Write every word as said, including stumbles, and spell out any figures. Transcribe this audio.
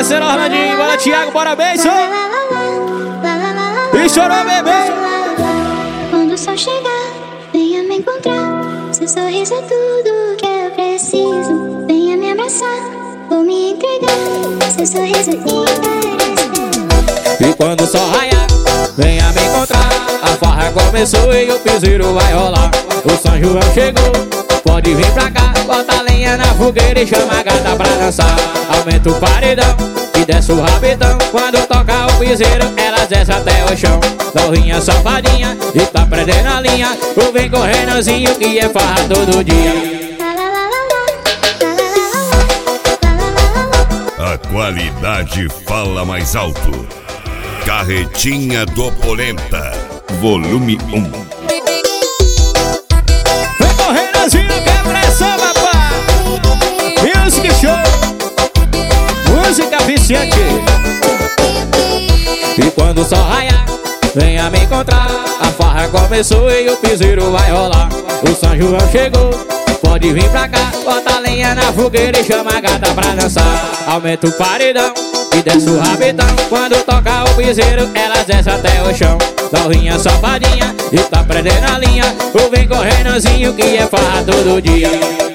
parceiro Orlandinho. Bora, Thiago, bora, beijo. E chorou, bebê. Quando o sol chegar, venha me encontrar. Seu sorriso é tudo que eu preciso. Venha me abraçar, vou me entregar. Seu sorriso é inverecível. E quando o sol raiar, venha me encontrar. A farra começou e o piseiro vai rolar. O São João chegou, pode vir pra cá. Bota a lenha na fogueira e chama a gata pra dançar. Aumenta o paredão e desce o rabetão. Quando toca o piseiro, elas descem até o chão. Novinha safadinha e tá prendendo a linha. Ou vem correndozinho que é farra todo dia. A qualidade fala mais alto. Carretinha do Polenta, volume um. Vem correndozinho que é pressão, papai. Music show, música viciante. E quando o sol raiar, venha me encontrar. A farra começou e o piseiro vai rolar. O São João chegou, pode vir pra cá. Bota a lenha na fogueira e chama a gata pra dançar. Aumenta o paredão e desce o rabetão. Quando toca o piseiro, elas descem até o chão. Novinha safadinha e tá prendendo a linha. Ou vem correndozinho que é farra todo dia.